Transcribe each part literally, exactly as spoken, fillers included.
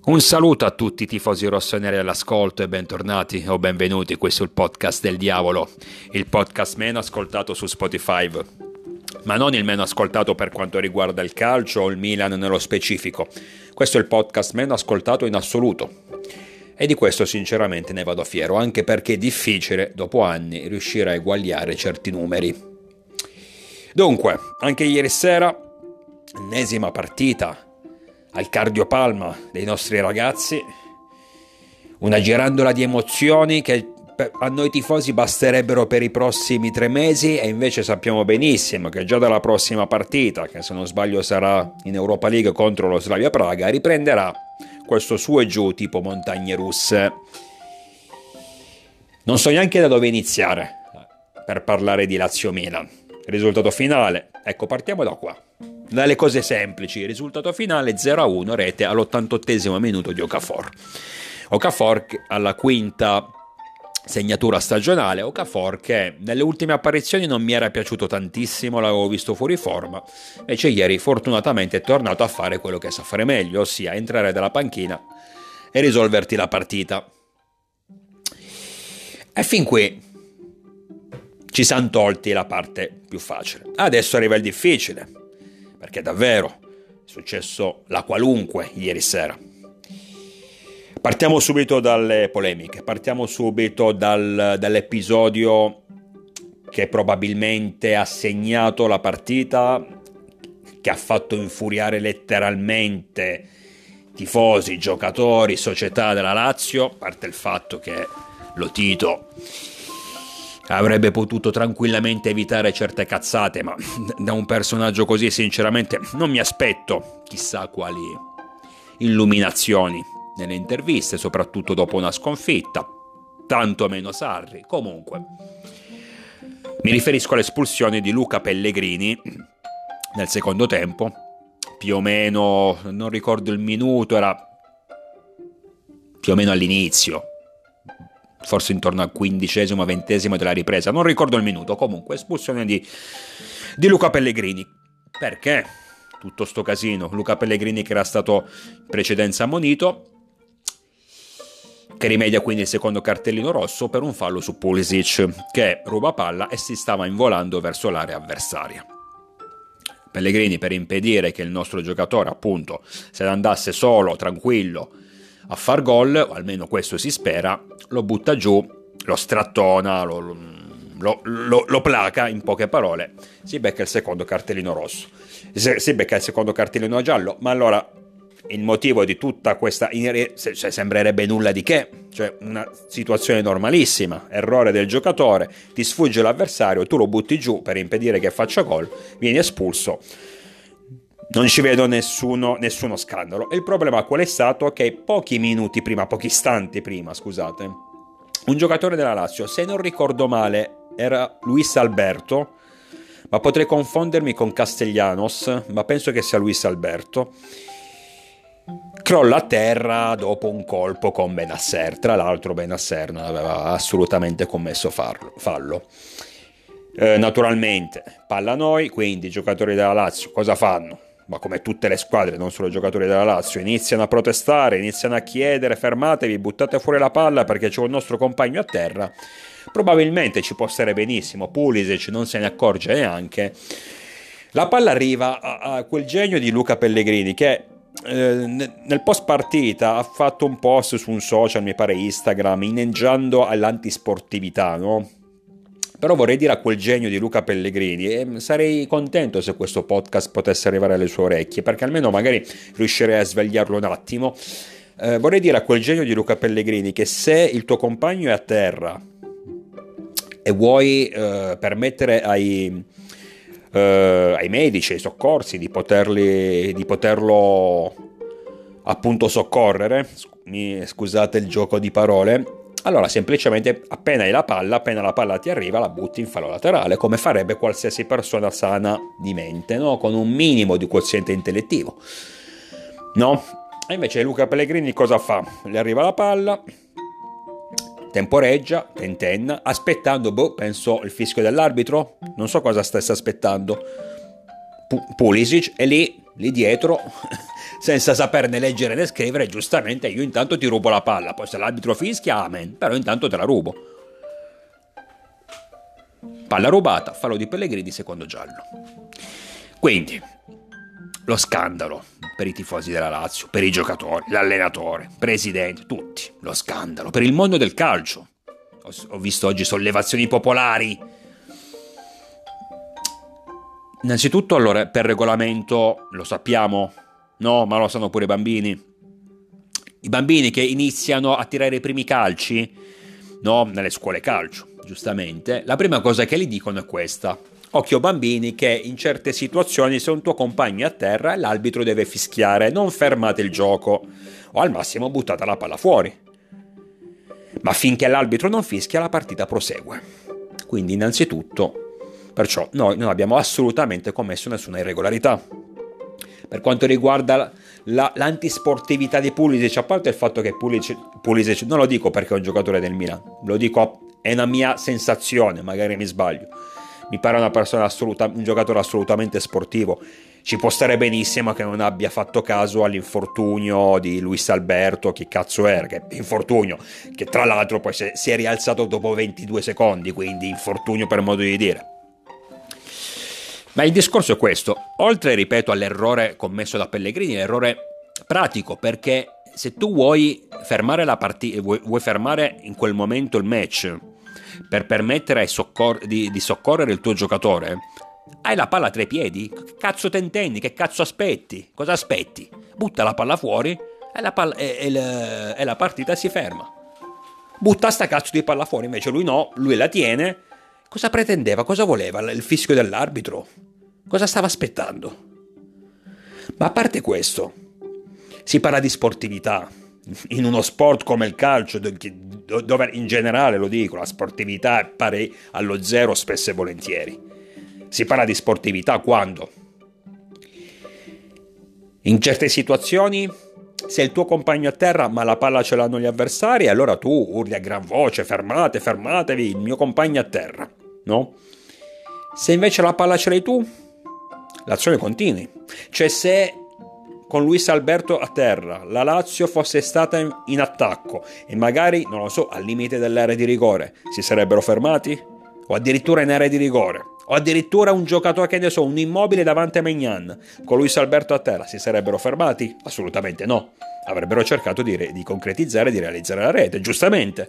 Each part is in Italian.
Un saluto a tutti i tifosi rossoneri all'ascolto e bentornati o benvenuti qui sul podcast del diavolo, il podcast meno ascoltato su Spotify, ma non il meno ascoltato per quanto riguarda il calcio o il Milan nello specifico. Questo è il podcast meno ascoltato in assoluto e di questo sinceramente ne vado fiero, anche perché è difficile dopo anni riuscire a eguagliare certi numeri. Dunque, anche ieri sera, ennesima partita al cardiopalma dei nostri ragazzi, una girandola di emozioni che a noi tifosi basterebbero per i prossimi tre mesi e invece sappiamo benissimo che già dalla prossima partita, che se non sbaglio sarà in Europa League contro lo Slavia Praga, riprenderà questo su e giù tipo montagne russe. Non so neanche da dove iniziare per parlare di Lazio-Milan. Risultato finale, ecco, partiamo da qua. Dalle cose semplici, risultato finale zero a uno, rete all'ottantottesimo minuto di Okafor. Okafor alla quinta segnatura stagionale, Okafor che nelle ultime apparizioni non mi era piaciuto tantissimo, l'avevo visto fuori forma, invece ieri fortunatamente è tornato a fare quello che sa fare meglio, ossia entrare dalla panchina e risolverti la partita. E fin qui ci siamo tolti la parte più facile. Adesso arriva il difficile, perché davvero è successo la qualunque ieri sera. Partiamo subito dalle polemiche, partiamo subito dal, dall'episodio che probabilmente ha segnato la partita, che ha fatto infuriare letteralmente tifosi, giocatori, società della Lazio, a parte il fatto che Lotito avrebbe potuto tranquillamente evitare certe cazzate, ma da un personaggio così sinceramente non mi aspetto chissà quali illuminazioni nelle interviste, soprattutto dopo una sconfitta, tanto meno Sarri. Comunque, mi riferisco all'espulsione di Luca Pellegrini nel secondo tempo, più o meno, non ricordo il minuto, era più o meno all'inizio, forse intorno al quindicesimo, ventesimo della ripresa, non ricordo il minuto. Comunque espulsione di, di Luca Pellegrini. Perché tutto sto casino? Luca Pellegrini che era stato in precedenza ammonito, che rimedia quindi il secondo cartellino rosso per un fallo su Pulisic, che ruba palla e si stava involando verso l'area avversaria. Pellegrini, per impedire che il nostro giocatore appunto se ne andasse solo, tranquillo, a far gol, o almeno questo si spera, lo butta giù, lo strattona, lo, lo, lo, lo placa, in poche parole, si becca il secondo cartellino rosso, si becca il secondo cartellino giallo. Ma allora il motivo di tutta questa, cioè, sembrerebbe nulla di che, cioè una situazione normalissima, errore del giocatore, ti sfugge l'avversario, tu lo butti giù per impedire che faccia gol, vieni espulso. Non ci vedo nessuno, nessuno scandalo. E il problema qual è stato? Che pochi minuti prima, pochi istanti prima, scusate, un giocatore della Lazio, se non ricordo male, era Luis Alberto, ma potrei confondermi con Castellanos, ma penso che sia Luis Alberto, crolla a terra dopo un colpo con Benasser. Tra l'altro Benasser non aveva assolutamente commesso fallo. Eh, naturalmente, palla a noi, quindi i giocatori della Lazio cosa fanno? Ma come tutte le squadre, non solo i giocatori della Lazio, iniziano a protestare, iniziano a chiedere: fermatevi, buttate fuori la palla perché c'è un nostro compagno a terra. Probabilmente ci può stare benissimo, Pulisic non se ne accorge neanche. La palla arriva a, a quel genio di Luca Pellegrini che eh, nel post partita ha fatto un post su un social, mi pare Instagram, inneggiando all'antisportività, no? Però vorrei dire a quel genio di Luca Pellegrini, e sarei contento se questo podcast potesse arrivare alle sue orecchie, perché almeno magari riuscirei a svegliarlo un attimo. Eh, vorrei dire a quel genio di Luca Pellegrini che se il tuo compagno è a terra e vuoi eh, permettere ai, eh, ai medici, ai soccorsi di poterli, di poterlo appunto soccorrere, scusate il gioco di parole, allora semplicemente appena hai la palla, appena la palla ti arriva, la butti in fallo laterale, come farebbe qualsiasi persona sana di mente, no? Con un minimo di quoziente intellettivo, no? E invece Luca Pellegrini cosa fa? Le arriva la palla, temporeggia, tentenna, aspettando, boh, penso il fischio dell'arbitro, non so cosa stesse aspettando, P- Pulisic, e lì, lì dietro senza saperne leggere né scrivere, giustamente io intanto ti rubo la palla, poi se l'arbitro fischia, amen, però intanto te la rubo. Palla rubata, fallo di Pellegrini, secondo giallo. Quindi, lo scandalo per i tifosi della Lazio, per i giocatori, l'allenatore, presidente, tutti, lo scandalo, per il mondo del calcio. Ho, ho visto oggi sollevazioni popolari. Innanzitutto, allora, per regolamento, lo sappiamo, no? Ma lo sanno pure i bambini. I bambini che iniziano a tirare i primi calci, no? Nelle scuole calcio, giustamente, la prima cosa che gli dicono è questa: occhio bambini che in certe situazioni se un tuo compagno è a terra l'arbitro deve fischiare, non fermate il gioco o al massimo buttate la palla fuori, ma finché l'arbitro non fischia la partita prosegue. Quindi innanzitutto, perciò noi non abbiamo assolutamente commesso nessuna irregolarità. Per quanto riguarda la, l'antisportività di Pulisic, a parte il fatto che Pulisic, Pulisic, non lo dico perché è un giocatore del Milan, lo dico, è una mia sensazione, magari mi sbaglio, mi pare una persona assoluta, un giocatore assolutamente sportivo. Ci può stare benissimo che non abbia fatto caso all'infortunio di Luis Alberto, chi cazzo era, che infortunio, che tra l'altro poi si è rialzato dopo ventidue secondi, quindi infortunio per modo di dire. Ma il discorso è questo: oltre, ripeto, all'errore commesso da Pellegrini, l'errore pratico, perché se tu vuoi fermare la partita, vuoi, vuoi fermare in quel momento il match per permettere ai soccor- di, di soccorrere il tuo giocatore, hai la palla tra i piedi, che cazzo te intendi, che cazzo aspetti, cosa aspetti? Butta la palla fuori e la, palla, e, e, le, e la partita si ferma. Butta sta cazzo di palla fuori, invece lui no, lui la tiene. Cosa pretendeva, cosa voleva il fischio dell'arbitro? Cosa stava aspettando? Ma a parte questo, si parla di sportività in uno sport come il calcio, dove in generale, lo dico, la sportività è pari allo zero spesso e volentieri. Si parla di sportività quando in certe situazioni, se il tuo compagno è a terra ma la palla ce l'hanno gli avversari, allora tu urli a gran voce: fermate, fermatevi, il mio compagno è a terra, no? Se invece la palla ce l'hai tu, l'azione continui. Cioè, se con Luis Alberto a terra la Lazio fosse stata in attacco e magari, non lo so, al limite dell'area di rigore, si sarebbero fermati? O addirittura in area di rigore, o addirittura un giocatore, che ne so, un Immobile davanti a Maignan, con Luis Alberto a terra, si sarebbero fermati? Assolutamente no. Avrebbero cercato di, re- di concretizzare, di realizzare la rete, giustamente.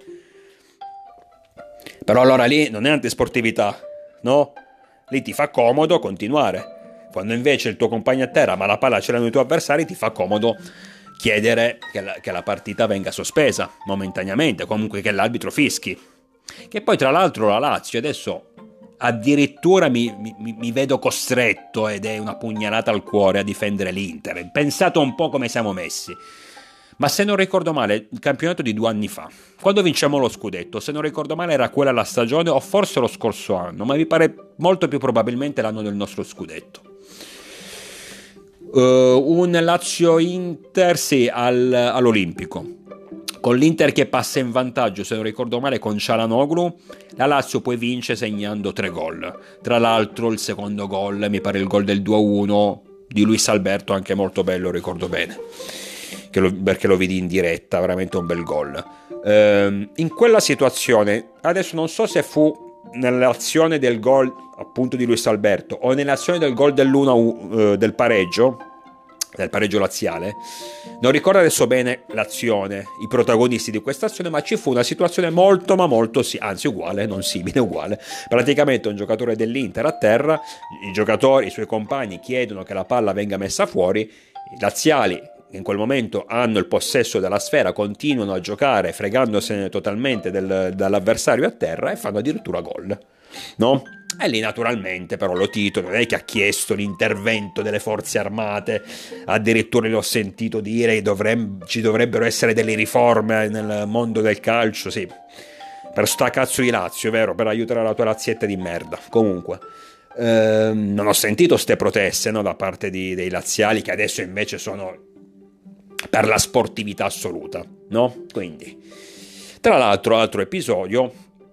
Però allora lì non è antisportività, no? Lì ti fa comodo continuare. Quando invece il tuo compagno a terra ma la palla ce l'hanno i tuoi avversari, ti fa comodo chiedere che la, che la partita venga sospesa momentaneamente, comunque che l'arbitro fischi. Che poi tra l'altro la Lazio adesso addirittura mi, mi, mi vedo costretto, ed è una pugnalata al cuore, a difendere l'Inter. Pensate un po' come siamo messi. Ma se non ricordo male, il campionato di due anni fa, quando vinciamo lo scudetto, se non ricordo male era quella la stagione, o forse lo scorso anno, ma mi pare molto più probabilmente l'anno del nostro scudetto. Uh, un Lazio-Inter, sì, al, all'Olimpico, con l'Inter che passa in vantaggio, se non ricordo male, con Çalhanoğlu. La Lazio poi vince segnando tre gol. Tra l'altro il secondo gol, mi pare il gol del due a uno di Luis Alberto, anche molto bello, ricordo bene, che lo, perché lo vidi in diretta, veramente un bel gol. Ehm, in quella situazione, adesso non so se fu nell'azione del gol appunto di Luis Alberto o nell'azione del gol dell'uno a uno, eh, del pareggio, del pareggio laziale, non ricordo adesso bene l'azione, i protagonisti di questa azione, ma ci fu una situazione molto ma molto, sì, anzi uguale, non simile, uguale. Praticamente un giocatore dell'Inter a terra, i giocatori, i suoi compagni chiedono che la palla venga messa fuori, i laziali in quel momento hanno il possesso della sfera, continuano a giocare fregandosene totalmente del, dall'avversario a terra, e fanno addirittura gol, no? E lì naturalmente però lo Tito non è che ha chiesto l'intervento delle forze armate, addirittura l'ho sentito dire che dovreb- ci dovrebbero essere delle riforme nel mondo del calcio, sì, per sta cazzo di Lazio, vero? Per aiutare la tua Lazietta di merda. Comunque ehm, non ho sentito ste proteste, no, da parte di, dei laziali, che adesso invece sono per la sportività assoluta, no? Quindi, tra l'altro, altro episodio,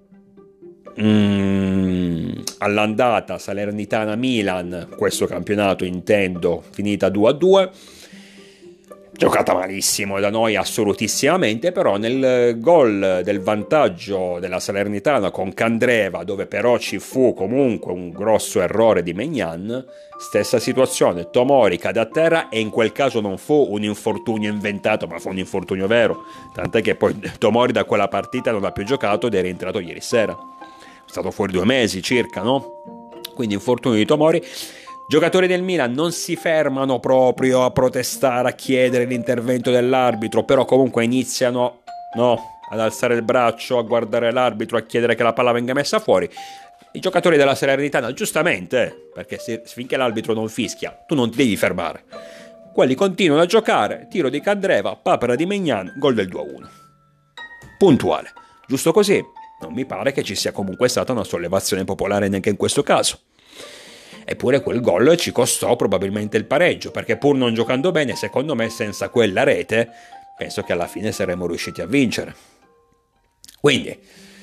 mm, all'andata Salernitana-Milan, questo campionato intendo, finita due a due, giocata malissimo da noi assolutissimamente, però nel gol del vantaggio della Salernitana con Candreva, dove però ci fu comunque un grosso errore di Maignan, stessa situazione, Tomori cade a terra e in quel caso non fu un infortunio inventato, ma fu un infortunio vero, tant'è che poi Tomori da quella partita non ha più giocato ed è rientrato ieri sera, è stato fuori due mesi circa, no? Quindi infortunio di Tomori. Giocatori del Milan non si fermano proprio a protestare, a chiedere l'intervento dell'arbitro, però comunque iniziano, no, ad alzare il braccio, a guardare l'arbitro, a chiedere che la palla venga messa fuori. I giocatori della Salernitana, giustamente, perché se, finché l'arbitro non fischia, tu non ti devi fermare. Quelli continuano a giocare, tiro di Candreva, papera di Maignan, gol del due a uno. Puntuale. Giusto così, non mi pare che ci sia comunque stata una sollevazione popolare neanche in questo caso. Eppure quel gol ci costò probabilmente il pareggio, perché pur non giocando bene, secondo me senza quella rete, penso che alla fine saremmo riusciti a vincere. Quindi,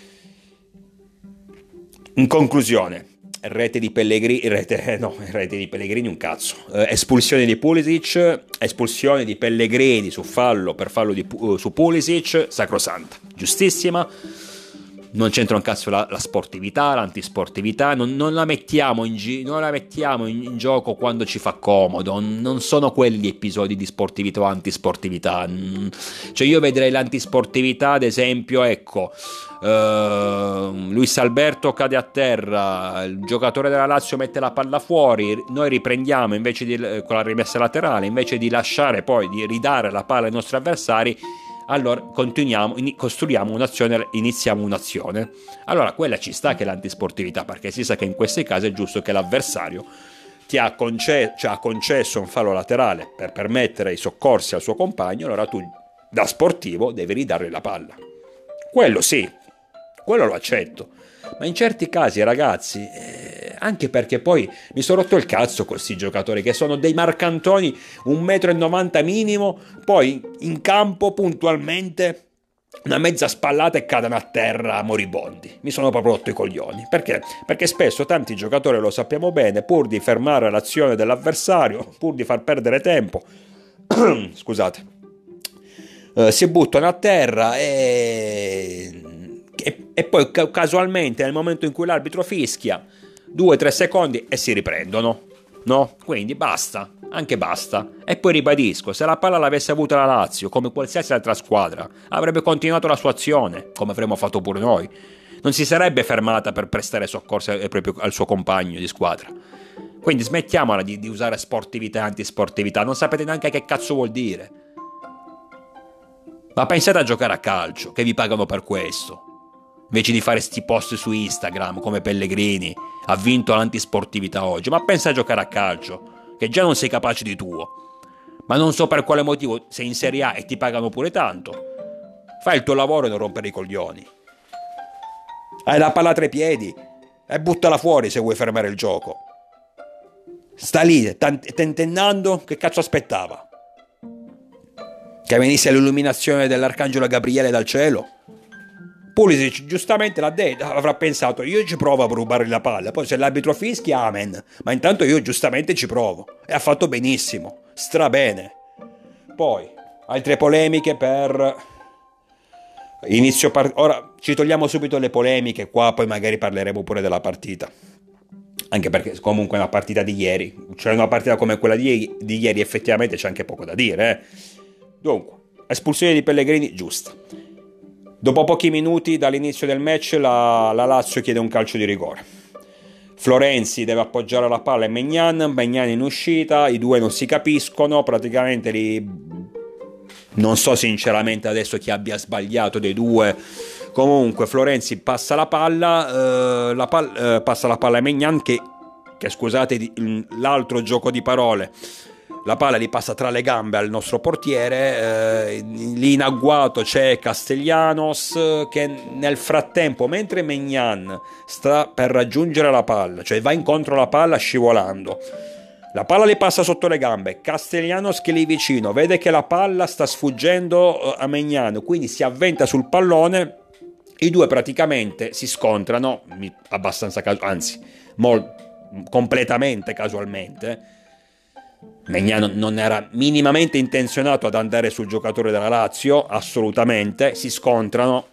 in conclusione, rete di Pellegrini, rete, no, rete di Pellegrini un cazzo, eh, espulsione di Pulisic, espulsione di Pellegrini su fallo per fallo di, uh, su Pulisic, sacrosanta, giustissima. Non c'entra un cazzo la, la sportività, l'antisportività, non, non la mettiamo, in, gi- non la mettiamo in, in gioco quando ci fa comodo, non sono quelli episodi di sportività o antisportività. Cioè io vedrei l'antisportività, ad esempio, ecco, uh, Luis Alberto cade a terra, il giocatore della Lazio mette la palla fuori, noi riprendiamo invece di, con la rimessa laterale, invece di lasciare poi, di ridare la palla ai nostri avversari, allora continuiamo, costruiamo un'azione, iniziamo un'azione. Allora quella ci sta che è l'antisportività, perché si sa che in questi casi è giusto che l'avversario ti ha, conce- cioè ha concesso un fallo laterale per permettere i soccorsi al suo compagno, allora tu da sportivo devi ridargli la palla. Quello sì, quello lo accetto. Ma in certi casi, ragazzi, eh, anche perché poi mi sono rotto il cazzo con questi giocatori che sono dei marcantoni, un metro e novanta minimo, poi in campo puntualmente una mezza spallata e cadono a terra moribondi. Mi sono proprio rotto i coglioni. Perché? Perché spesso tanti giocatori, lo sappiamo bene, pur di fermare l'azione dell'avversario, pur di far perdere tempo, scusate, eh, si buttano a terra e... E, e poi casualmente nel momento in cui l'arbitro fischia due tre secondi e si riprendono, no? Quindi basta, anche basta. E poi ribadisco, se la palla l'avesse avuta la Lazio come qualsiasi altra squadra avrebbe continuato la sua azione, come avremmo fatto pure noi, non si sarebbe fermata per prestare soccorso proprio al suo compagno di squadra. Quindi smettiamola di, di usare sportività e antisportività, non sapete neanche che cazzo vuol dire. Ma pensate a giocare a calcio, che vi pagano per questo, invece di fare sti post su Instagram come Pellegrini, ha vinto l'antisportività oggi. Ma pensa a giocare a calcio, che già non sei capace di tuo, ma non so per quale motivo sei in Serie A e ti pagano pure tanto. Fai il tuo lavoro e non rompere i coglioni. Hai la palla tra i piedi e buttala fuori se vuoi fermare il gioco. Sta lì tentennando, che cazzo aspettava? Che venisse l'illuminazione dell'arcangelo Gabriele dal cielo? Pulisic giustamente l'ha detto, avrà pensato io ci provo a rubare la palla, poi se l'arbitro fischia amen, ma intanto io giustamente ci provo, e ha fatto benissimo, strabene. Poi altre polemiche per inizio part... ora ci togliamo subito le polemiche qua, poi magari parleremo pure della partita, anche perché comunque è una partita di ieri, cioè una partita come quella di, di ieri effettivamente c'è anche poco da dire, eh? Dunque, espulsione di Pellegrini giusta. Dopo pochi minuti dall'inizio del match la, la Lazio chiede un calcio di rigore. Florenzi deve appoggiare la palla a Maignan, Maignan in uscita, i due non si capiscono, praticamente li... non so sinceramente adesso chi abbia sbagliato dei due. Comunque Florenzi passa la palla, eh, la palla eh, passa la palla a Maignan che, che scusate l'altro gioco di parole, la palla gli passa tra le gambe al nostro portiere, eh, lì in agguato c'è Castellanos che nel frattempo, mentre Maignan sta per raggiungere la palla, cioè va incontro alla palla scivolando, la palla gli passa sotto le gambe, Castellanos che è lì vicino vede che la palla sta sfuggendo a Maignan, quindi si avventa sul pallone, i due praticamente si scontrano abbastanza casualmente, anzi mol- completamente casualmente, Maignan non era minimamente intenzionato ad andare sul giocatore della Lazio, assolutamente, si scontrano.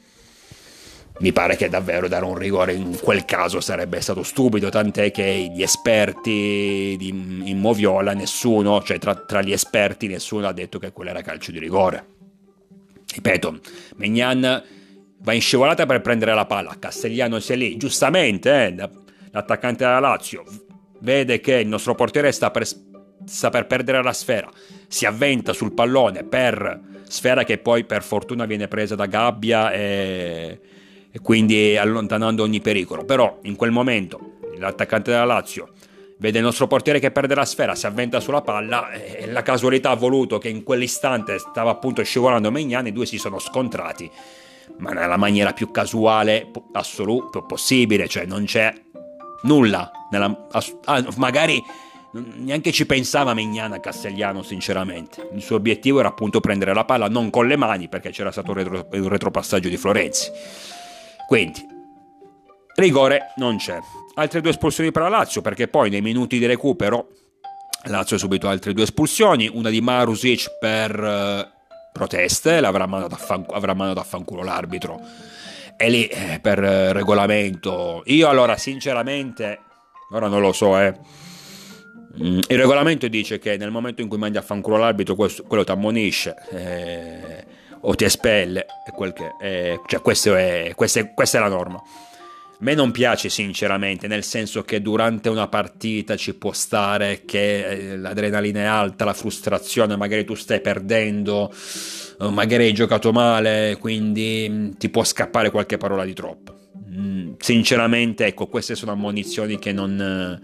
Mi pare che davvero dare un rigore in quel caso sarebbe stato stupido, tant'è che gli esperti di, in Moviola, nessuno, cioè tra, tra gli esperti nessuno ha detto che quello era calcio di rigore. Ripeto, Maignan va in scivolata per prendere la palla, Castigliano si è lì, giustamente, eh, l'attaccante della Lazio vede che il nostro portiere sta per, sta per perdere la sfera, si avventa sul pallone per sfera che poi per fortuna viene presa da Gabbia e... e quindi allontanando ogni pericolo. Però in quel momento l'attaccante della Lazio vede il nostro portiere che perde la sfera, si avventa sulla palla e la casualità ha voluto che in quell'istante stava appunto scivolando Maignan, i due si sono scontrati, ma nella maniera più casuale assoluta possibile, cioè non c'è nulla nella, ah, magari neanche ci pensava Maignan a Castigliano, sinceramente. Il suo obiettivo era appunto prendere la palla non con le mani, perché c'era stato un, retro, un retropassaggio di Florenzi. Quindi rigore non c'è. Altre due espulsioni per la Lazio, perché poi nei minuti di recupero Lazio ha subito altre due espulsioni, una di Marusic per eh, proteste, l'avrà mandato a, fan, avrà mandato a fanculo l'arbitro, e lì eh, per eh, regolamento io allora sinceramente ora non lo so eh mm, il regolamento dice che nel momento in cui mandi a fanculo l'arbitro questo, quello ti ammonisce eh, o ti espelle, è quel che è, cioè questo è, questa, è, questa è la norma. A me non piace sinceramente, nel senso che durante una partita ci può stare che l'adrenalina è alta, la frustrazione, magari tu stai perdendo, magari hai giocato male, quindi ti può scappare qualche parola di troppo. Sinceramente, ecco, queste sono ammonizioni che non,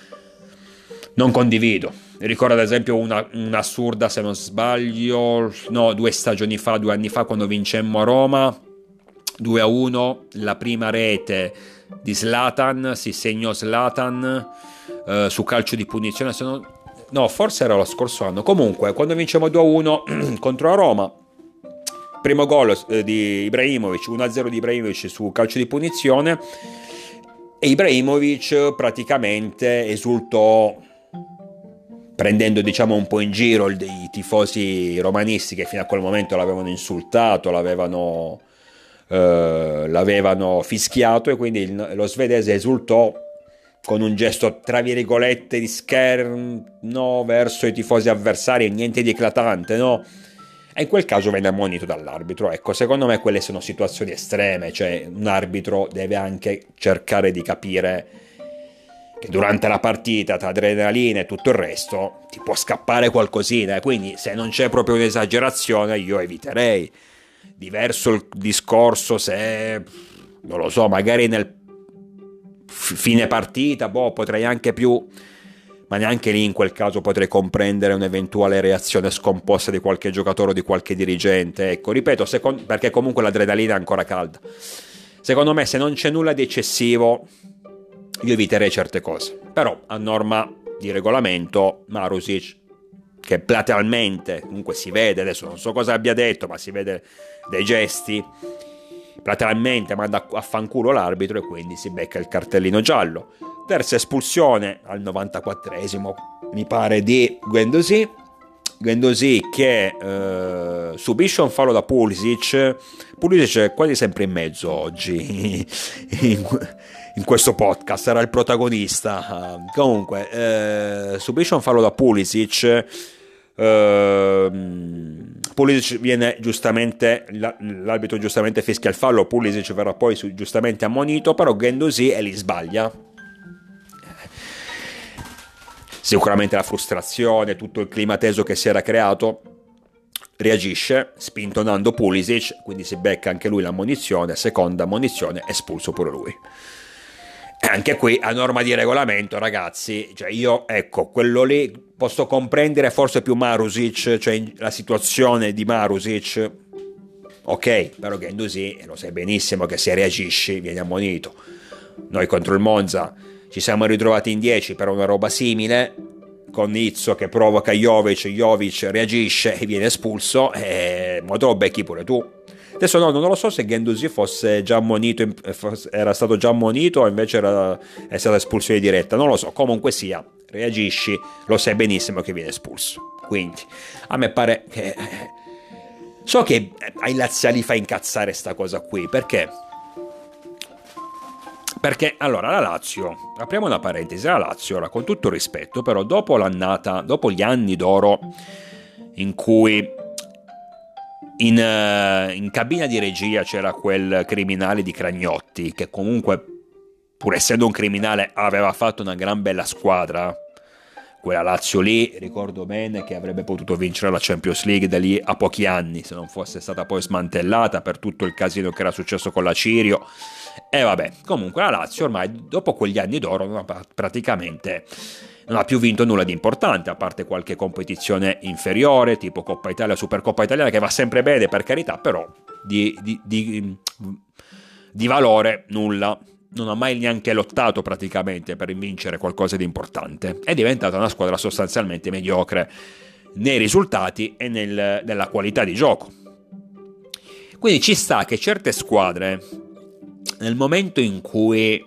non condivido. Ricordo ad esempio una, un'assurda, se non sbaglio, no, due stagioni fa, due anni fa, quando vincemmo a Roma due a uno, la prima rete di Zlatan, si segnò Zlatan eh, su calcio di punizione, se non, no, forse era lo scorso anno. Comunque, quando vincemmo due a uno contro la Roma, primo gol eh, di Ibrahimovic, uno a zero di Ibrahimovic su calcio di punizione, e Ibrahimovic praticamente esultò prendendo, diciamo, un po' in giro i tifosi romanisti che fino a quel momento l'avevano insultato, l'avevano Uh, l'avevano fischiato, e quindi il, lo svedese esultò con un gesto tra virgolette di scherno verso i tifosi avversari, niente di eclatante, no? E in quel caso venne ammonito dall'arbitro. Ecco, secondo me quelle sono situazioni estreme, cioè un arbitro deve anche cercare di capire che durante la partita, tra adrenalina e tutto il resto, ti può scappare qualcosina, quindi se non c'è proprio un'esagerazione io eviterei. Diverso il discorso se, non lo so, magari nel fine partita, boh, potrei anche più, ma neanche lì in quel caso potrei comprendere un'eventuale reazione scomposta di qualche giocatore o di qualche dirigente. Ecco, ripeto, second- perché comunque l'adrenalina è ancora calda. Secondo me, se non c'è nulla di eccessivo, io eviterei certe cose. Però, a norma di regolamento, Marusic, che platealmente, comunque si vede, adesso non so cosa abbia detto, ma si vede dai gesti, platealmente manda a fanculo l'arbitro e quindi si becca il cartellino giallo. Terza espulsione al novantaquattresimo, mi pare, di Guendouzi, Guendouzi che eh, subisce un fallo da Pulisic. Pulisic è quasi sempre in mezzo oggi in, in questo podcast, era il protagonista. Uh, comunque eh, subisce un fallo da Pulisic. Uh, Pulisic viene giustamente, l'arbitro giustamente fischia il fallo, Pulisic verrà poi giustamente ammonito, però Guendouzi e li sbaglia. Sicuramente la frustrazione, tutto il clima teso che si era creato, reagisce spintonando Pulisic, quindi si becca anche lui l'ammonizione, seconda ammonizione, espulso pure lui. E anche qui, a norma di regolamento, ragazzi, cioè io, ecco, quello lì posso comprendere forse più Marusic, cioè la situazione di Marusic, ok, però Guendouzi, lo sai benissimo che se reagisci vieni ammonito. Noi contro il Monza ci siamo ritrovati in dieci per una roba simile, con Izzo che provoca Jovic, Jovic reagisce e viene espulso, e mo te lo becchi pure tu. Adesso no, non lo so se Guendouzi fosse già ammonito, era stato già ammonito o invece era, è stata espulsione diretta, non lo so, comunque sia, reagisci, lo sai benissimo che viene espulso. Quindi a me pare che... So che ai laziali fa incazzare sta cosa qui, perché? Perché, allora, la Lazio, apriamo una parentesi, la Lazio, ora, con tutto rispetto, però dopo l'annata, dopo gli anni d'oro in cui in, uh, in cabina di regia c'era quel criminale di Cragnotti, che comunque, pur essendo un criminale, aveva fatto una gran bella squadra, quella Lazio lì, ricordo bene che avrebbe potuto vincere la Champions League da lì a pochi anni, se non fosse stata poi smantellata per tutto il casino che era successo con la Cirio. E vabbè, comunque la Lazio ormai dopo quegli anni d'oro non ha praticamente non ha più vinto nulla di importante, a parte qualche competizione inferiore, tipo Coppa Italia, Supercoppa Italiana, che va sempre bene per carità, però di, di, di, di valore nulla. Non ha mai neanche lottato praticamente per vincere qualcosa di importante. È diventata una squadra sostanzialmente mediocre nei risultati e nel, nella qualità di gioco. Quindi ci sta che certe squadre, nel momento in cui,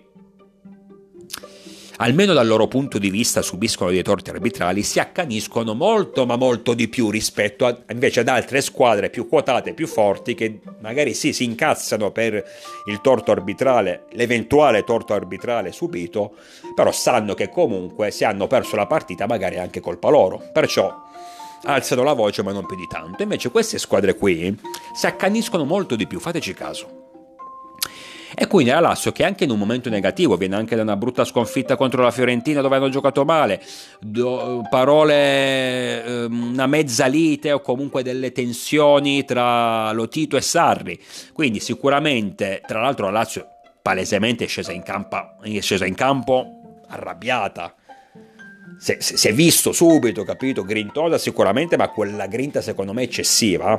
almeno dal loro punto di vista, subiscono dei torti arbitrali, si accaniscono molto ma molto di più rispetto a, invece ad altre squadre più quotate, più forti, che magari sì, si incazzano per il torto arbitrale, l'eventuale torto arbitrale subito, però sanno che comunque se hanno perso la partita magari è anche colpa loro, perciò alzano la voce ma non più di tanto. Invece queste squadre qui si accaniscono molto di più, fateci caso. E quindi la Lazio, che anche in un momento negativo, viene anche da una brutta sconfitta contro la Fiorentina dove hanno giocato male, do, parole, eh, una mezza lite o comunque delle tensioni tra Lotito e Sarri, quindi sicuramente, tra l'altro la Lazio palesemente è scesa in campo, è scesa in campo arrabbiata, si, si, si è visto subito, capito, grintosa sicuramente, ma quella grinta secondo me eccessiva.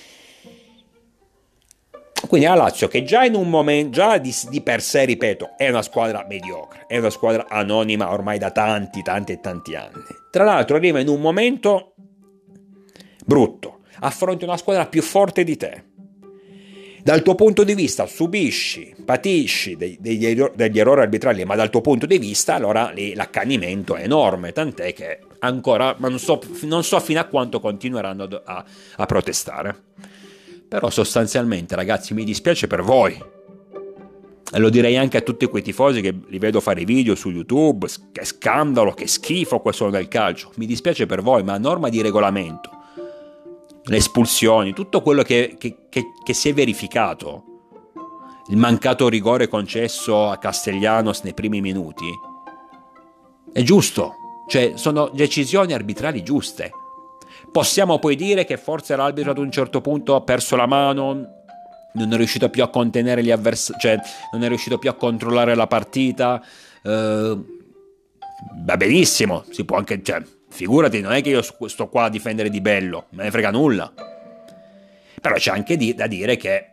Quindi la Lazio, che già in un momento, già di, di per sé, ripeto, è una squadra mediocre, è una squadra anonima ormai da tanti, tanti e tanti anni. Tra l'altro arriva in un momento brutto, affronti una squadra più forte di te. Dal tuo punto di vista subisci, patisci dei, degli, errori, degli errori arbitrali, ma dal tuo punto di vista allora lì l'accanimento è enorme, tant'è che ancora, ma non so, non so fino a quanto continueranno a, a protestare. Però sostanzialmente, ragazzi, mi dispiace per voi. E lo direi anche a tutti quei tifosi che li vedo fare video su YouTube. Che scandalo, che schifo questo del calcio. Mi dispiace per voi, ma a norma di regolamento, le espulsioni, tutto quello che, che, che, che si è verificato, il mancato rigore concesso a Castellanos nei primi minuti, è giusto. Cioè, sono decisioni arbitrali giuste. Possiamo poi dire che forse l'arbitro ad un certo punto ha perso la mano, non è riuscito più a contenere gli avversari, cioè non è riuscito più a controllare la partita. Eh, va benissimo, si può anche, cioè, figurati, non è che io sto qua a difendere Di Bello, me ne frega nulla. Però c'è anche di, da dire che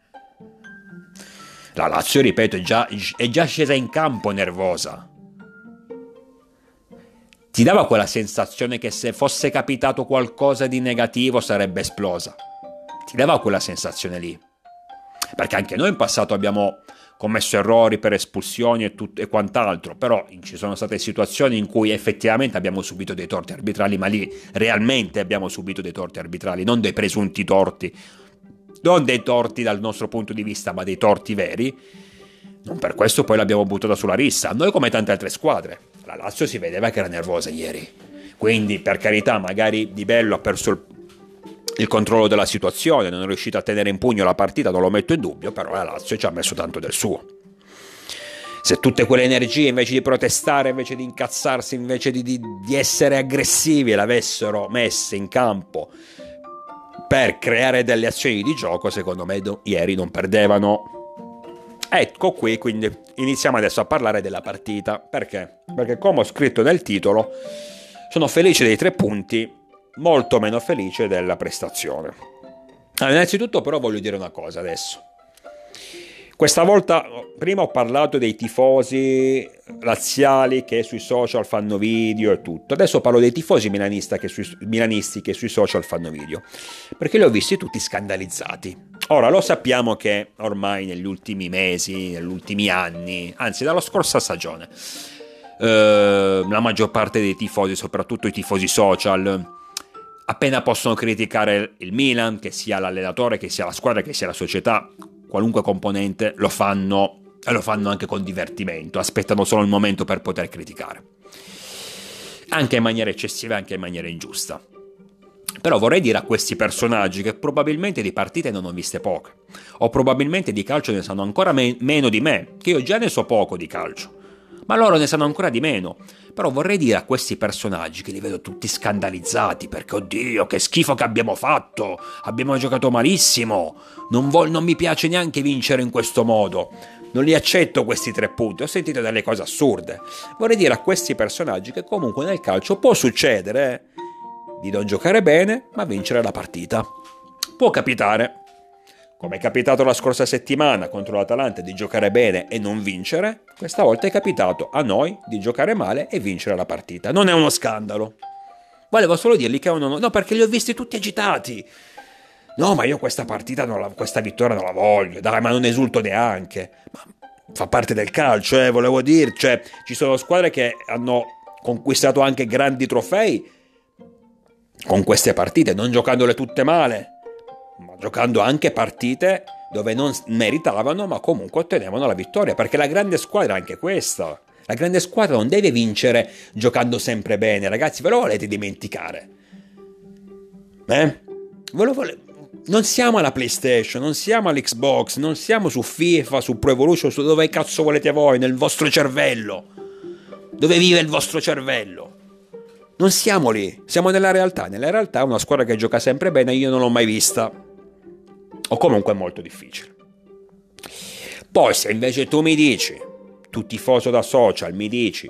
la Lazio, ripeto, è già, è già scesa in campo nervosa. Ti dava quella sensazione che se fosse capitato qualcosa di negativo sarebbe esplosa. Ti dava quella sensazione lì. Perché anche noi in passato abbiamo commesso errori per espulsioni e, tut- e quant'altro, però ci sono state situazioni in cui effettivamente abbiamo subito dei torti arbitrali, ma lì realmente abbiamo subito dei torti arbitrali, non dei presunti torti, non dei torti dal nostro punto di vista, ma dei torti veri. Non per questo poi l'abbiamo buttata sulla rissa, noi come tante altre squadre. La Lazio si vedeva che era nervosa ieri, quindi per carità magari Di Bello ha perso il, il controllo della situazione, non è riuscito a tenere in pugno la partita, non lo metto in dubbio, però la Lazio ci ha messo tanto del suo. Se tutte quelle energie, invece di protestare, invece di incazzarsi, invece di, di, di essere aggressivi, l'avessero messe in campo per creare delle azioni di gioco, secondo me do, ieri non perdevano. Ecco qui, quindi iniziamo adesso a parlare della partita. Perché? Perché come ho scritto nel titolo, sono felice dei tre punti, molto meno felice della prestazione. Allora, innanzitutto però voglio dire una cosa adesso. Questa volta, prima ho parlato dei tifosi laziali che sui social fanno video e tutto. Adesso parlo dei tifosi milanista che sui, milanisti che sui social fanno video, perché li ho visti tutti scandalizzati. Ora, lo sappiamo che ormai negli ultimi mesi, negli ultimi anni, anzi dalla scorsa stagione, eh, la maggior parte dei tifosi, soprattutto i tifosi social, appena possono criticare il Milan, che sia l'allenatore, che sia la squadra, che sia la società, qualunque componente, lo fanno, e lo fanno anche con divertimento, aspettano solo il momento per poter criticare, anche in maniera eccessiva, anche in maniera ingiusta. Però vorrei dire a questi personaggi che probabilmente di partite non ho viste poche, o probabilmente di calcio ne sanno ancora me- meno di me, che io già ne so poco di calcio, ma loro ne sanno ancora di meno. Però vorrei dire a questi personaggi, che li vedo tutti scandalizzati, perché oddio che schifo che abbiamo fatto, abbiamo giocato malissimo, non, vol- non mi piace neanche vincere in questo modo, non li accetto questi tre punti, ho sentito delle cose assurde. Vorrei dire a questi personaggi che comunque nel calcio può succedere eh, di non giocare bene ma vincere la partita. Può capitare, come è capitato la scorsa settimana contro l'Atalanta di giocare bene e non vincere, questa volta è capitato a noi di giocare male e vincere la partita. Non è uno scandalo. Volevo solo dirgli che uno no, perché li ho visti tutti agitati. No, ma io questa partita, non la, questa vittoria non la voglio, dai, ma non esulto neanche. Ma fa parte del calcio, eh, volevo dire, cioè, ci sono squadre che hanno conquistato anche grandi trofei con queste partite, non giocandole tutte male, ma giocando anche partite dove non meritavano, ma comunque ottenevano la vittoria, perché la grande squadra è anche questa. La grande squadra non deve vincere giocando sempre bene, ragazzi, ve lo volete dimenticare? Eh? Ve lo vole... Non siamo alla PlayStation, non siamo all'Xbox, non siamo su FIFA, su Pro Evolution, su dove cazzo volete voi, nel vostro cervello. Dove vive il vostro cervello? Non siamo lì, siamo nella realtà. Nella realtà una squadra che gioca sempre bene io non l'ho mai vista, o comunque è molto difficile. Poi se invece tu mi dici, tu tifoso da social mi dici,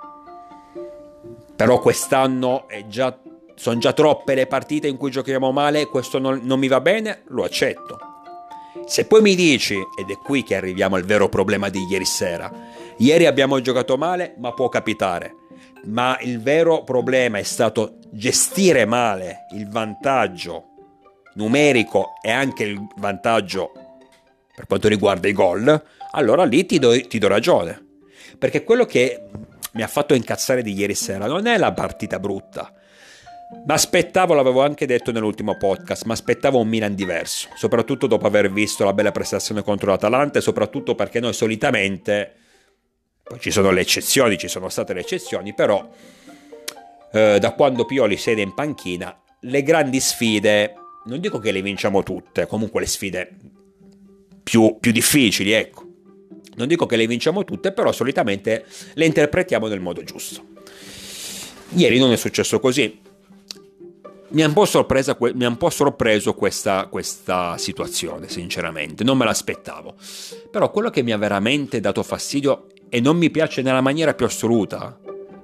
però quest'anno è già, sono già troppe le partite in cui giochiamo male, questo non, non mi va bene, lo accetto. Se poi mi dici, ed è qui che arriviamo al vero problema di ieri sera, ieri abbiamo giocato male, ma può capitare, ma il vero problema è stato gestire male il vantaggio numerico e anche il vantaggio per quanto riguarda i gol, allora lì ti do, ti do ragione, perché quello che mi ha fatto incazzare di ieri sera non è la partita brutta. Ma aspettavo, l'avevo anche detto nell'ultimo podcast, ma aspettavo un Milan diverso, soprattutto dopo aver visto la bella prestazione contro l'Atalanta e soprattutto perché noi solitamente, poi ci sono le eccezioni, ci sono state le eccezioni, però eh, da quando Pioli siede in panchina, le grandi sfide, non dico che le vinciamo tutte, comunque le sfide più, più difficili, ecco, non dico che le vinciamo tutte, però solitamente le interpretiamo nel modo giusto. Ieri non è successo così. Mi ha un po' sorpresa, mi ha un po' sorpreso questa, questa situazione, sinceramente, non me l'aspettavo. Però quello che mi ha veramente dato fastidio e non mi piace nella maniera più assoluta,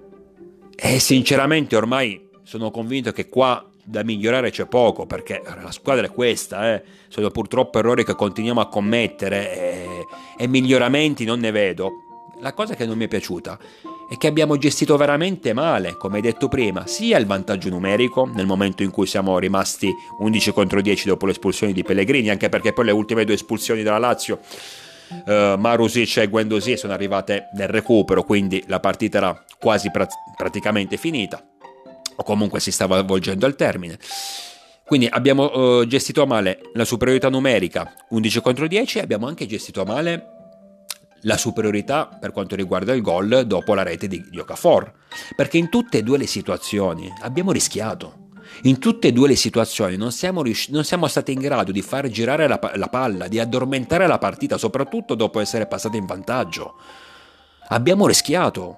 e sinceramente ormai sono convinto che qua da migliorare c'è poco, perché la squadra è questa, eh. Sono purtroppo errori che continuiamo a commettere e, e miglioramenti non ne vedo. La cosa che non mi è piaciuta è che abbiamo gestito veramente male, come hai detto prima, sia il vantaggio numerico nel momento in cui siamo rimasti undici contro dieci dopo le espulsioni di Pellegrini, anche perché poi le ultime due espulsioni della Lazio, uh, Marusic e Guendouzi, sono arrivate nel recupero, quindi la partita era quasi pra- praticamente finita, o comunque si stava volgendo al termine. Quindi abbiamo uh, gestito male la superiorità numerica undici contro dieci e abbiamo anche gestito male la superiorità per quanto riguarda il gol dopo la rete di, di Okafor, perché in tutte e due le situazioni abbiamo rischiato. In tutte e due le situazioni non siamo, riusci- non siamo stati in grado di far girare la, la palla, di addormentare la partita, soprattutto dopo essere passati in vantaggio. Abbiamo rischiato.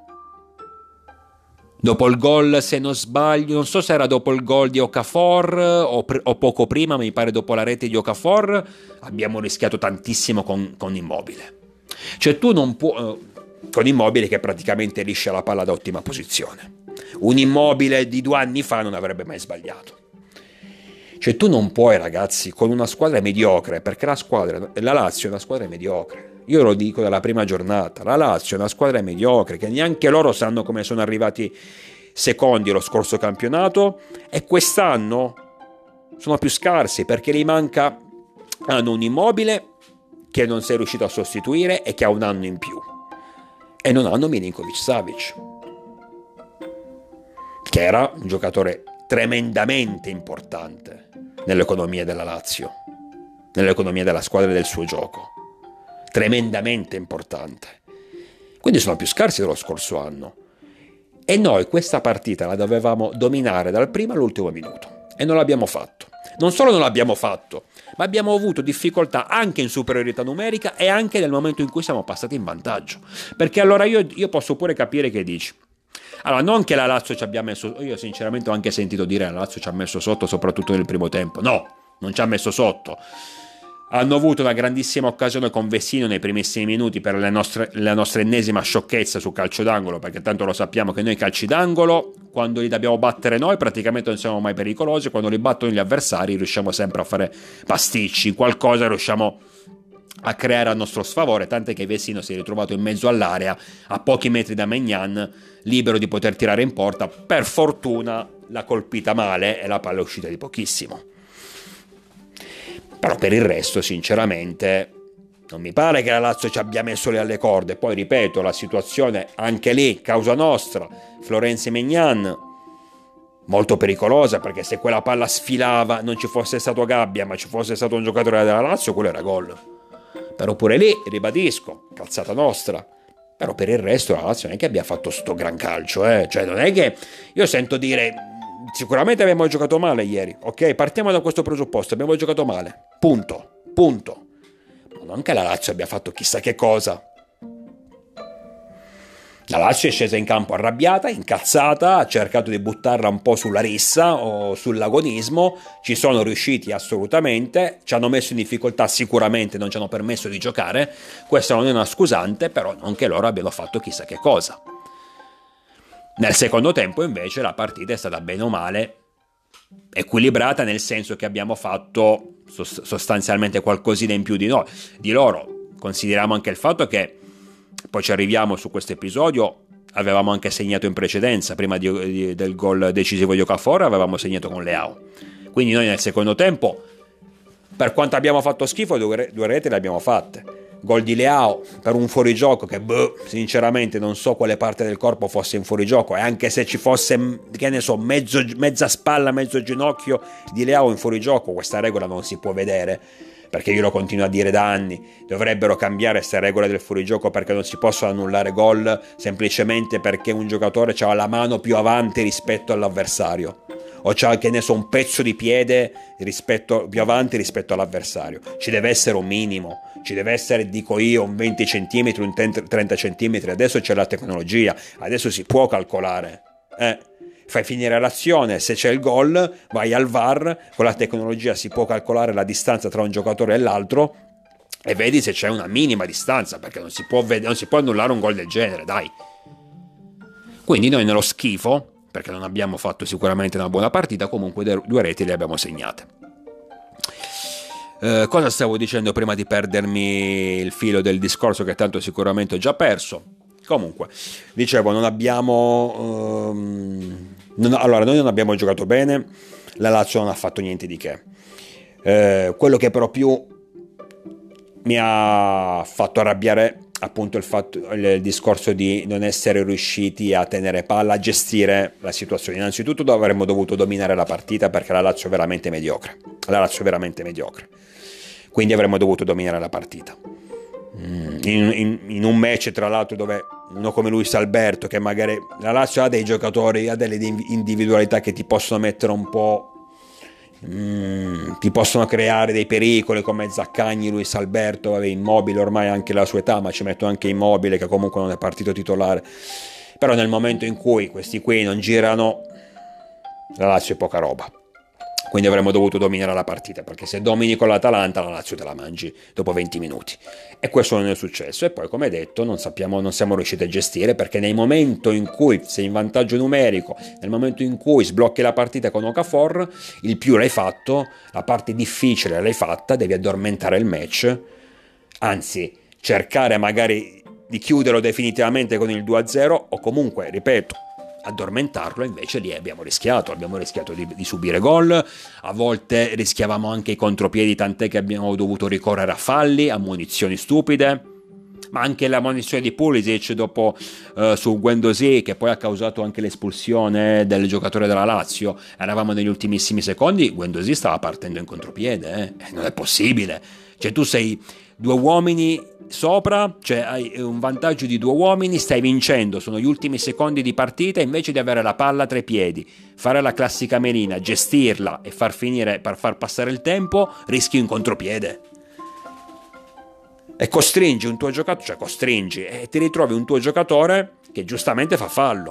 Dopo il gol, se non sbaglio, non so se era dopo il gol di Okafor o, pre- o poco prima, mi pare dopo la rete di Okafor, abbiamo rischiato tantissimo con, con Immobile. Cioè tu non puoi, eh, con Immobile che praticamente liscia la palla da ottima posizione. Un Immobile di due anni fa non avrebbe mai sbagliato. Cioè tu non puoi, ragazzi, con una squadra mediocre, perché la squadra, la Lazio è una squadra mediocre. Io lo dico dalla prima giornata, la Lazio è una squadra mediocre, che neanche loro sanno come sono arrivati secondi lo scorso campionato, e quest'anno sono più scarsi perché gli manca, hanno un Immobile che non sei riuscito a sostituire e che ha un anno in più, e non hanno Milinkovic Savic. che era un giocatore tremendamente importante nell'economia della Lazio, nell'economia della squadra e del suo gioco, tremendamente importante. Quindi sono più scarsi dello scorso anno, e noi questa partita la dovevamo dominare dal primo all'ultimo minuto, e non l'abbiamo fatto. Non solo non l'abbiamo fatto, ma abbiamo avuto difficoltà anche in superiorità numerica e anche nel momento in cui siamo passati in vantaggio. Perché allora io, io posso pure capire che dici, allora non che la Lazio ci abbia messo, io sinceramente ho anche sentito dire che la Lazio ci ha messo sotto soprattutto nel primo tempo. No, non ci ha messo sotto. Hanno avuto una grandissima occasione con Vessino nei primissimi minuti per le nostre, la nostra ennesima sciocchezza su calcio d'angolo, perché tanto lo sappiamo che noi calci d'angolo, quando li dobbiamo battere noi praticamente non siamo mai pericolosi, quando li battono gli avversari riusciamo sempre a fare pasticci, qualcosa riusciamo a creare a nostro sfavore, tant'è che Vessino si è ritrovato in mezzo all'area a pochi metri da Maignan, libero di poter tirare in porta. Per fortuna l'ha colpita male e la palla è uscita di pochissimo. Però per il resto sinceramente non mi pare che la Lazio ci abbia messo le alle corde. Poi ripeto, la situazione anche lì, causa nostra, Florenzi Maignan, molto pericolosa, perché se quella palla sfilava, non ci fosse stato Gabbia ma ci fosse stato un giocatore della Lazio, quello era gol. Però pure lì, ribadisco, calzata nostra. Però per il resto la Lazio non è che abbia fatto sto gran calcio, eh? Cioè non è che io sento dire sicuramente abbiamo giocato male ieri, ok? Partiamo da questo presupposto, abbiamo giocato male, punto, punto. Ma non che la Lazio abbia fatto chissà che cosa. La Lazio è scesa in campo arrabbiata, incazzata, ha cercato di buttarla un po' sulla rissa o sull'agonismo, ci sono riusciti assolutamente, ci hanno messo in difficoltà sicuramente, non ci hanno permesso di giocare, questa non è una scusante, però non che loro abbiano fatto chissà che cosa. Nel secondo tempo invece la partita è stata bene o male equilibrata, nel senso che abbiamo fatto sostanzialmente qualcosina in più di noi, di loro. Consideriamo anche il fatto che, poi ci arriviamo su questo episodio, avevamo anche segnato in precedenza, prima di, di, del gol decisivo di Okafor avevamo segnato con Leao. Quindi noi nel secondo tempo, per quanto abbiamo fatto schifo, due, due reti le abbiamo fatte. Gol di Leao per un fuorigioco che boh, sinceramente non so quale parte del corpo fosse in fuorigioco, e anche se ci fosse, che ne so, mezzo, mezza spalla, mezzo ginocchio di Leao in fuorigioco, questa regola non si può vedere, perché io lo continuo a dire da anni. Dovrebbero cambiare queste regole del fuorigioco, perché non si possono annullare gol semplicemente perché un giocatore ha la mano più avanti rispetto all'avversario, o c'ha, che ne so, un pezzo di piede rispetto, più avanti rispetto all'avversario. Ci deve essere un minimo, ci deve essere, dico io, un venti centimetri, un trenta centimetri. Adesso c'è la tecnologia, adesso si può calcolare, eh. Fai finire l'azione, se c'è il gol vai al V A R, con la tecnologia si può calcolare la distanza tra un giocatore e l'altro e vedi se c'è una minima distanza, perché non si può, ved- non si può annullare un gol del genere, dai. Quindi noi nello schifo, perché non abbiamo fatto sicuramente una buona partita, comunque due reti le abbiamo segnate. Eh, cosa stavo dicendo prima di perdermi il filo del discorso, che tanto sicuramente ho già perso? Comunque, dicevo, non abbiamo... Um, non, allora, noi non abbiamo giocato bene, la Lazio non ha fatto niente di che. Eh, quello che però più mi ha fatto arrabbiare, appunto, il, fatto, il discorso di non essere riusciti a tenere palla, a gestire la situazione. Innanzitutto avremmo dovuto dominare la partita, perché la Lazio è veramente mediocre. La Lazio è veramente mediocre. Quindi avremmo dovuto dominare la partita. In, in, in un match, tra l'altro, dove uno come Luis Alberto, che magari la Lazio ha dei giocatori, ha delle individualità che ti possono mettere un po', mm, ti possono creare dei pericoli, come Zaccagni, Luis Alberto, vabbè, Immobile ormai anche la sua età, ma ci metto anche Immobile, che comunque non è partito titolare. Però nel momento in cui questi qui non girano, la Lazio è poca roba. Quindi avremmo dovuto dominare la partita, perché se domini con l'Atalanta la Lazio te la mangi dopo venti minuti, e questo non è successo. E poi, come detto, non sappiamo, non siamo riusciti a gestire, perché nel momento in cui sei in vantaggio numerico, nel momento in cui sblocchi la partita con Okafor, il più l'hai fatto, la parte difficile l'hai fatta, devi addormentare il match, anzi cercare magari di chiuderlo definitivamente con il due a zero, o comunque, ripeto, addormentarlo. Invece lì abbiamo rischiato, abbiamo rischiato di, di subire gol, a volte rischiavamo anche i contropiedi, tant'è che abbiamo dovuto ricorrere a falli, a munizioni stupide, ma anche la munizione di Pulisic dopo uh, su Guendouzi, che poi ha causato anche l'espulsione del giocatore della Lazio. Eravamo negli ultimissimi secondi, Guendouzi stava partendo in contropiede, eh? Non è possibile, cioè tu sei due uomini sopra, cioè hai un vantaggio di due uomini, stai vincendo, sono gli ultimi secondi di partita, invece di avere la palla tra i piedi, fare la classica menina, gestirla e far finire, per far passare il tempo, rischi un contropiede e costringi un tuo giocatore, cioè costringi e ti ritrovi un tuo giocatore che giustamente fa fallo.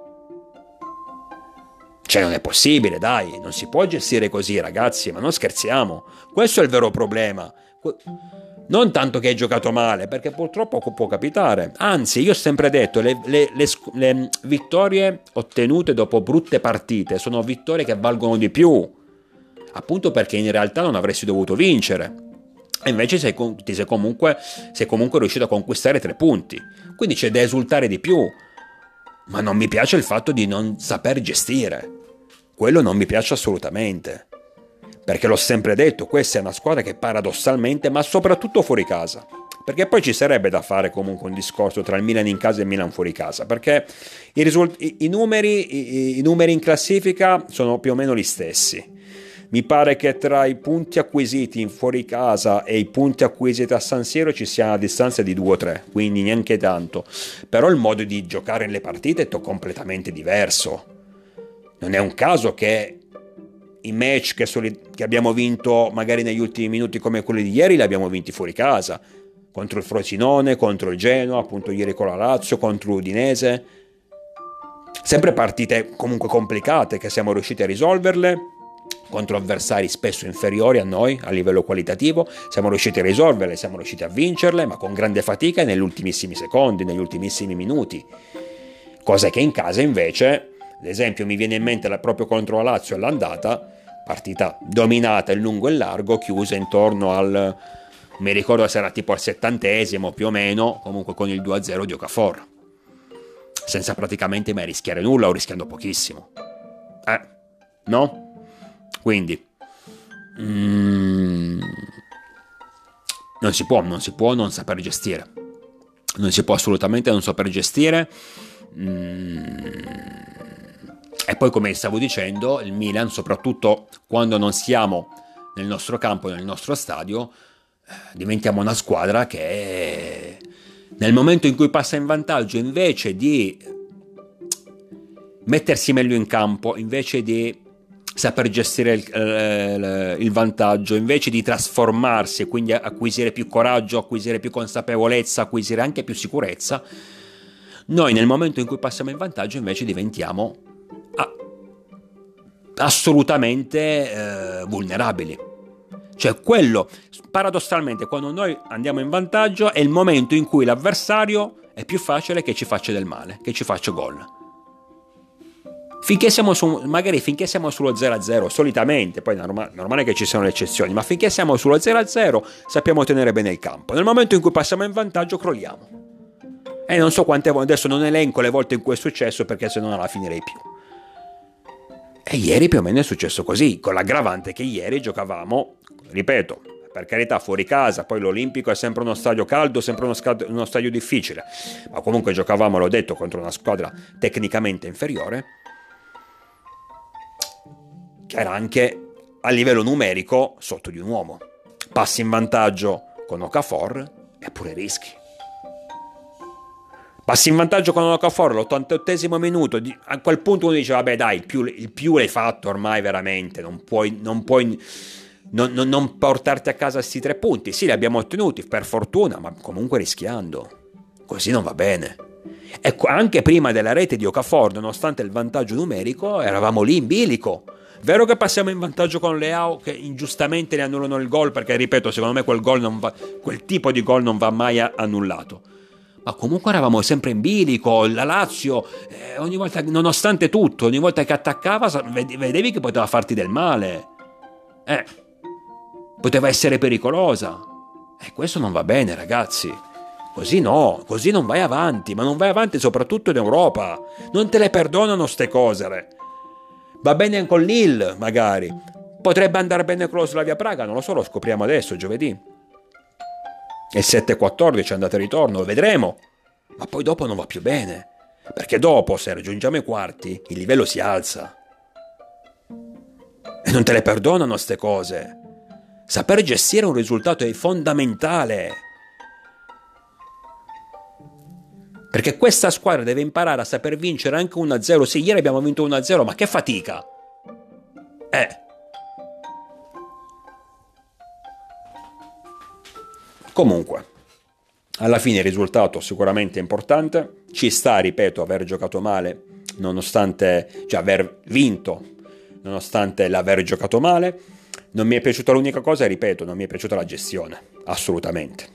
Cioè non è possibile, dai, non si può gestire così, ragazzi, ma non scherziamo, questo è il vero problema. Non tanto che hai giocato male, perché purtroppo può capitare. Anzi, io ho sempre detto, le, le, le, le vittorie ottenute dopo brutte partite sono vittorie che valgono di più, appunto perché in realtà non avresti dovuto vincere. E invece sei, ti sei, comunque, sei comunque riuscito a conquistare tre punti. Quindi c'è da esultare di più. Ma non mi piace il fatto di non saper gestire. Quello non mi piace assolutamente. Perché l'ho sempre detto, questa è una squadra che paradossalmente, ma soprattutto fuori casa, perché poi ci sarebbe da fare comunque un discorso tra il Milan in casa e il Milan fuori casa, perché i, risult- i, i, numeri, i, i numeri in classifica sono più o meno gli stessi. Mi pare che tra i punti acquisiti in fuori casa e i punti acquisiti a San Siro ci sia una distanza di due o tre, quindi neanche tanto. Però il modo di giocare le partite è completamente diverso. Non è un caso che i match che, soli- che abbiamo vinto magari negli ultimi minuti come quelli di ieri li abbiamo vinti fuori casa, contro il Frosinone, contro il Genoa, appunto ieri con la Lazio, contro l'Udinese, sempre partite comunque complicate che siamo riusciti a risolverle contro avversari spesso inferiori a noi a livello qualitativo, siamo riusciti a risolverle, siamo riusciti a vincerle, ma con grande fatica negli ultimissimi secondi, negli ultimissimi minuti, cosa che in casa invece, ad esempio mi viene in mente proprio contro la Lazio all'andata, partita dominata in lungo e largo, chiusa intorno al, mi ricordo se era tipo al settantesimo più o meno, comunque con il due a zero di Okafor, senza praticamente mai rischiare nulla o rischiando pochissimo, eh, no? Quindi mm, non si può, non si può non saper gestire, non si può assolutamente non saper gestire. mm, E poi, come stavo dicendo, il Milan, soprattutto quando non siamo nel nostro campo, nel nostro stadio, eh, diventiamo una squadra che nel momento in cui passa in vantaggio, invece di mettersi meglio in campo, invece di saper gestire il, eh, il vantaggio, invece di trasformarsi e quindi acquisire più coraggio, acquisire più consapevolezza, acquisire anche più sicurezza, noi nel momento in cui passiamo in vantaggio invece diventiamo assolutamente eh, vulnerabili. Cioè quello, paradossalmente, quando noi andiamo in vantaggio è il momento in cui l'avversario è più facile che ci faccia del male, che ci faccia gol. Finché siamo su, magari finché siamo sullo zero a zero, solitamente, poi è norma, normale che ci siano le eccezioni, ma finché siamo sullo zero a zero sappiamo tenere bene il campo. Nel momento in cui passiamo in vantaggio crolliamo. E non so quante volte, adesso non elenco le volte in cui è successo perché se no non la finirei più. E ieri più o meno è successo così, con l'aggravante che ieri giocavamo, ripeto, per carità fuori casa, poi l'Olimpico è sempre uno stadio caldo, sempre uno, scadio, uno stadio difficile, ma comunque giocavamo, l'ho detto, contro una squadra tecnicamente inferiore, che era anche a livello numerico sotto di un uomo. Passi in vantaggio con Okafor eppure rischi. Passi in vantaggio con Okafor all'ottantottesimo minuto, a quel punto uno dice vabbè dai, il più, il più l'hai fatto ormai veramente, non puoi, non puoi non, non, non portarti a casa questi tre punti. Sì, li abbiamo ottenuti per fortuna, ma comunque rischiando, così non va bene. Ecco, anche prima della rete di Okafor, nonostante il vantaggio numerico, eravamo lì in bilico. Vero che passiamo in vantaggio con Leao, che ingiustamente ne annullano il gol, perché ripeto, secondo me quel gol non va, quel tipo di gol non va mai annullato. Ma comunque eravamo sempre in bilico, la Lazio, eh, ogni volta, nonostante tutto, ogni volta che attaccava, vedevi che poteva farti del male. Eh, poteva essere pericolosa. E questo non va bene, ragazzi. Così no, così non vai avanti, ma non vai avanti soprattutto in Europa. Non te le perdonano ste cose. Va bene con Lille, magari. Potrebbe andare bene con lo Slavia Praga, non lo so, lo scopriamo adesso, giovedì. il sette quattordici andata e ritorno, vedremo, ma poi dopo non va più bene, perché dopo se raggiungiamo i quarti il livello si alza e non te le perdonano ste cose. Saper gestire un risultato è fondamentale, perché questa squadra deve imparare a saper vincere anche uno a zero. Sì, ieri abbiamo vinto uno a zero, ma che fatica! Eh. Comunque, alla fine il risultato sicuramente è importante. Ci sta, ripeto, aver giocato male, nonostante, cioè aver vinto, nonostante l'aver giocato male. Non mi è piaciuta l'unica cosa, ripeto, non mi è piaciuta la gestione, assolutamente.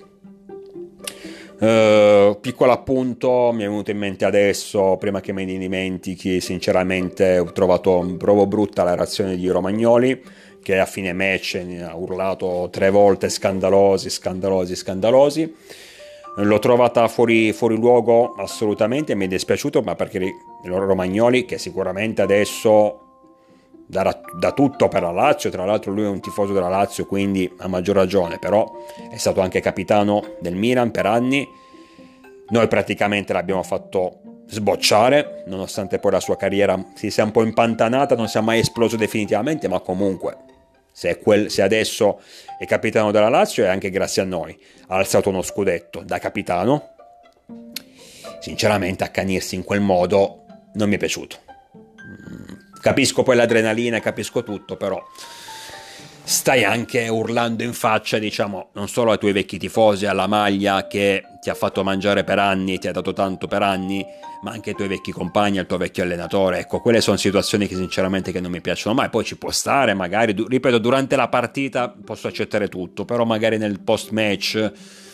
Uh, piccolo appunto, mi è venuto in mente adesso, prima che me ne dimentichi, sinceramente ho trovato proprio brutta la reazione di Romagnoli, che a fine match ha urlato tre volte scandalosi, scandalosi, scandalosi. L'ho trovata fuori, fuori luogo assolutamente, mi è dispiaciuto, ma perché Romagnoli, che sicuramente adesso darà da tutto per la Lazio, tra l'altro lui è un tifoso della Lazio, quindi ha maggior ragione, però è stato anche capitano del Milan per anni. Noi praticamente l'abbiamo fatto sbocciare, nonostante poi la sua carriera si sia un po' impantanata, non sia mai esploso definitivamente, ma comunque se, è quel, se adesso è capitano della Lazio è anche grazie a noi. Ha alzato uno scudetto da capitano. Sinceramente accanirsi in quel modo non mi è piaciuto. Capisco poi l'adrenalina, capisco tutto, però stai anche urlando in faccia, diciamo, non solo ai tuoi vecchi tifosi, alla maglia che ti ha fatto mangiare per anni, ti ha dato tanto per anni, ma anche ai tuoi vecchi compagni, al tuo vecchio allenatore. Ecco, quelle sono situazioni che sinceramente che non mi piacciono mai. Poi ci può stare, magari, ripeto, durante la partita posso accettare tutto, però magari nel post-match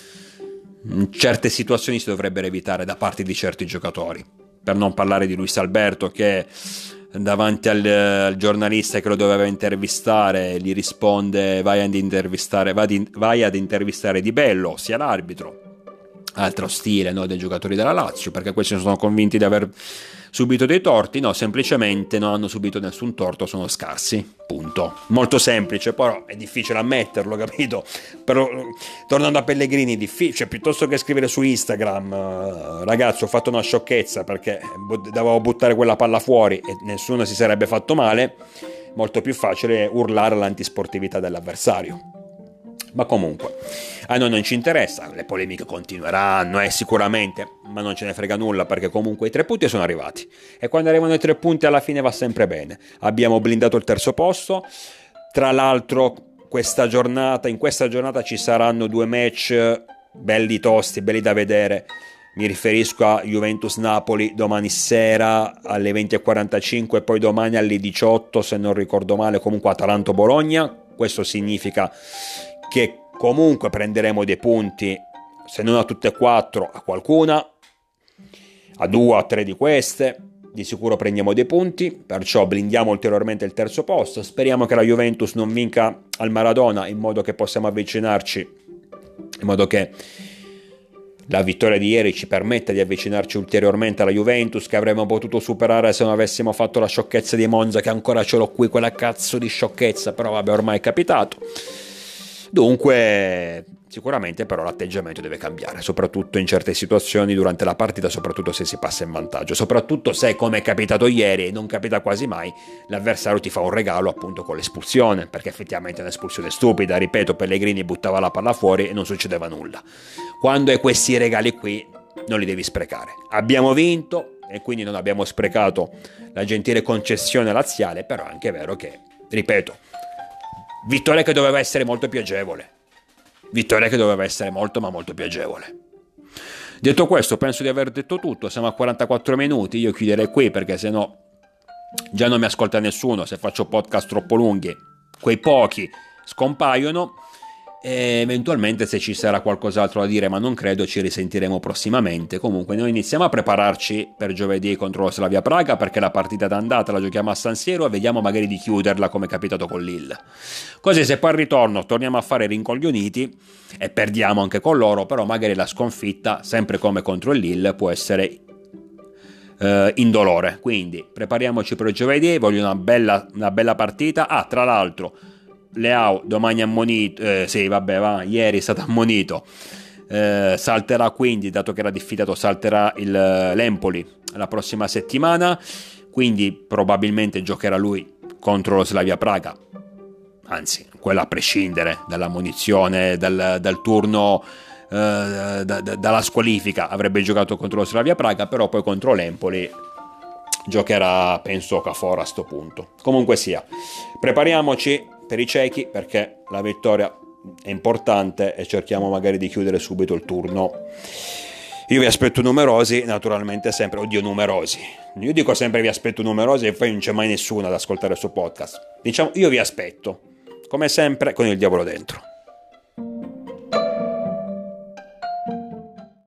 certe situazioni si dovrebbero evitare da parte di certi giocatori. Per non parlare di Luis Alberto che davanti al, al giornalista che lo doveva intervistare gli risponde vai ad intervistare, vai ad, vai ad intervistare Di Bello, sia l'arbitro. Altro stile, no, dei giocatori della Lazio, perché questi sono convinti di aver subito dei torti. No, semplicemente non hanno subito nessun torto, sono scarsi, punto. Molto semplice, però è difficile ammetterlo, capito? Però tornando a Pellegrini, difficile, piuttosto che scrivere su Instagram uh, ragazzi ho fatto una sciocchezza perché dovevo buttare quella palla fuori e nessuno si sarebbe fatto male, molto più facile urlare all'antisportività dell'avversario. Ma comunque a noi non ci interessa, le polemiche continueranno eh, sicuramente, ma non ce ne frega nulla perché comunque i tre punti sono arrivati e quando arrivano i tre punti alla fine va sempre bene. Abbiamo blindato il terzo posto, tra l'altro questa giornata, in questa giornata ci saranno due match belli tosti, belli da vedere. Mi riferisco a Juventus-Napoli domani sera alle venti e quarantacinque e poi domani alle diciotto se non ricordo male, comunque Atalanto-Bologna. Questo significa che comunque prenderemo dei punti, se non a tutte e quattro, a qualcuna, a due, a tre di queste, di sicuro prendiamo dei punti, perciò blindiamo ulteriormente il terzo posto. Speriamo che la Juventus non vinca al Maradona, in modo che possiamo avvicinarci, in modo che la vittoria di ieri ci permetta di avvicinarci ulteriormente alla Juventus, che avremmo potuto superare se non avessimo fatto la sciocchezza di Monza, che ancora ce l'ho qui, quella cazzo di sciocchezza, però vabbè, ormai è capitato. Dunque sicuramente però l'atteggiamento deve cambiare, soprattutto in certe situazioni durante la partita, soprattutto se si passa in vantaggio, soprattutto se, come è capitato ieri e non capita quasi mai, l'avversario ti fa un regalo appunto con l'espulsione, perché effettivamente è un'espulsione stupida, ripeto, Pellegrini buttava la palla fuori e non succedeva nulla. Quando hai questi regali qui non li devi sprecare. Abbiamo vinto e quindi non abbiamo sprecato la gentile concessione laziale, però è anche vero che, ripeto, vittoria che doveva essere molto più agevole. Vittoria che doveva essere molto ma molto più agevole. Detto questo, penso di aver detto tutto. Siamo a quarantaquattro minuti. Io chiuderei qui perché sennò già non mi ascolta nessuno. Se faccio podcast troppo lunghi, quei pochi scompaiono. E eventualmente se ci sarà qualcos'altro da dire, ma non credo, ci risentiremo prossimamente. Comunque noi iniziamo a prepararci per giovedì contro lo Slavia Praga, perché la partita d'andata la giochiamo a San Siro e vediamo magari di chiuderla come è capitato con Lille, così se poi al ritorno torniamo a fare rincoglioniti e perdiamo anche con loro, però magari la sconfitta, sempre come contro il Lille, può essere eh, indolore. Quindi prepariamoci per giovedì, voglio una bella, una bella partita. Ah, tra l'altro Leao domani ammonito, eh, sì vabbè va, ieri è stato ammonito, eh, salterà quindi, dato che era diffidato, salterà il, l'Empoli la prossima settimana, quindi probabilmente giocherà lui contro lo Slavia Praga, anzi quella a prescindere dalla munizione, dal, dal turno, eh, da, da, dalla squalifica avrebbe giocato contro lo Slavia Praga, però poi contro l'Empoli giocherà, penso, Okafor a sto punto. Comunque sia, prepariamoci per i cechi, perché la vittoria è importante e cerchiamo magari di chiudere subito il turno. Io vi aspetto numerosi, naturalmente sempre, oddio numerosi, io dico sempre vi aspetto numerosi e poi non c'è mai nessuno ad ascoltare il suo podcast. Diciamo, io vi aspetto, come sempre, con il diavolo dentro.